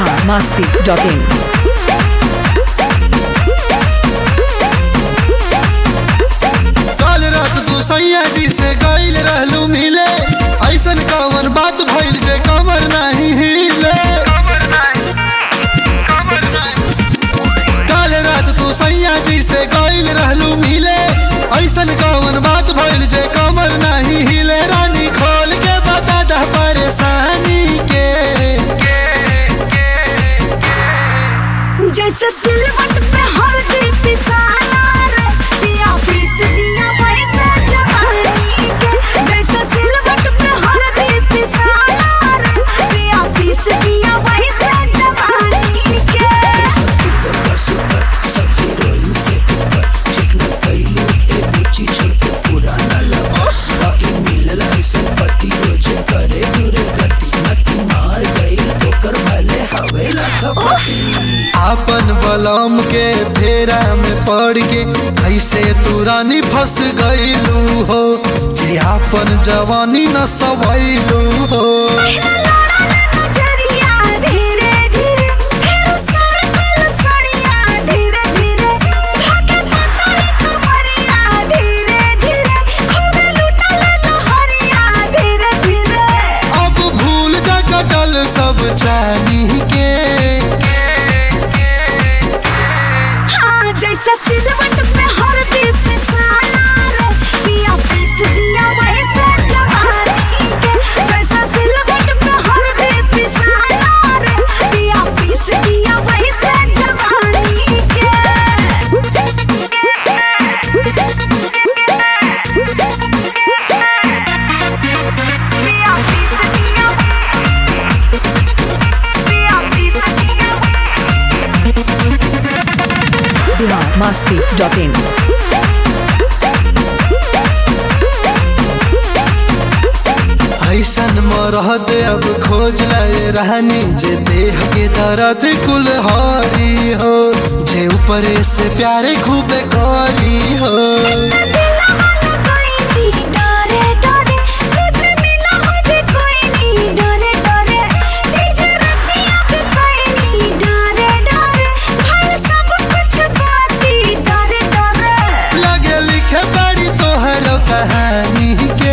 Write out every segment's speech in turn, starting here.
biharmasti.in। कल रात तू सैया जी से गइल रहलू मिले, ऐसन कवन बात भइल जे कमर नहीं हिले। कल रात तू सैया जी से गइल रहलू मिले, ऐसन कवन बात भइल जे कमर नहीं हिले। रानी खोल के बता दा परेशानी के, जैसे सिलवट पे हल्दी पिसाना रे, पिया पीस दिया वैसे जवानी के। जैसे सिलवट पे हल्दी पिसाना रे, पिया पीस दिया वैसे जवानी के। आपन बलम के फेरा में पड़ के ऐसे तू रानी फंस गईलू हो, जे आपन जवानी न सवैलू हो। अब भूल जा कटल सब चानी के, जैसे सिलवट पे हल्दी पिसाना रे, पिया पीस दिया वैसे जवानी के। जैसे सिलवट पे हल्दी पिसाना रे, पिया पीस दिया वैसे जवानी के। पिया पीस दिया, पिया पीस दिया। biharmasti.in। ऐसन मरहद अब खोज लाए रहनी, जे देह के दर्द कुल हारी हो, जे ऊपर से प्यारे खूबे करी हो। लगे लिखे बड़ी तोहर कहानी के,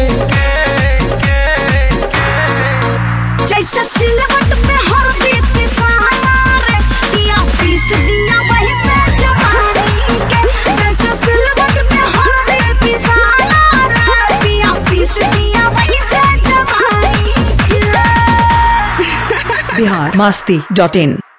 जैसे सिलवट पे हल्दी पिसाना रे, पिया पीस दिया वैसे जवानी के। जैसे सिलवट पे हल्दी पिसाना रे, पिया पीस दिया वैसे जवानी के। biharmasti.in।